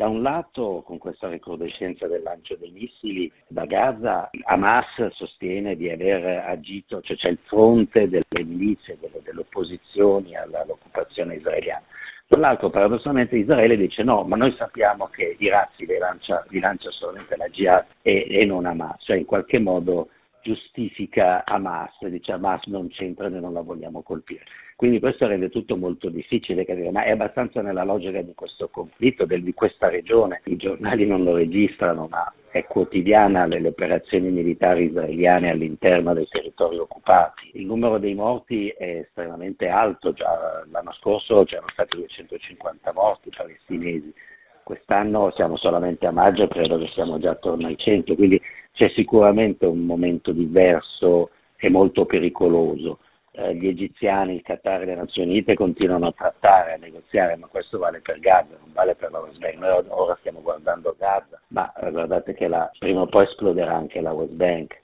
Da un lato, con questa recrudescenza del lancio dei missili da Gaza, Hamas sostiene di aver agito, cioè c'è il fronte delle milizie, delle opposizioni all'occupazione israeliana. Dall'altro, paradossalmente, Israele dice no, ma noi sappiamo che i razzi li lancia solamente la Jihad e non Hamas, cioè in qualche modo giustifica Hamas, dice Hamas non c'entra, noi non la vogliamo colpire. Quindi questo rende tutto molto difficile capire, ma è abbastanza nella logica di questo conflitto, di questa regione. I giornali non lo registrano, ma è quotidiana le operazioni militari israeliane all'interno dei territori occupati. Il numero dei morti è estremamente alto, già l'anno scorso c'erano stati 250 morti palestinesi. Quest'anno siamo solamente a maggio, credo che siamo già attorno ai 100, quindi c'è sicuramente un momento diverso e molto pericoloso. Gli egiziani, il Qatar e le Nazioni Unite continuano a trattare, a negoziare, ma questo vale per Gaza, non vale per la West Bank. Noi ora stiamo guardando Gaza, ma guardate che prima o poi esploderà anche la West Bank.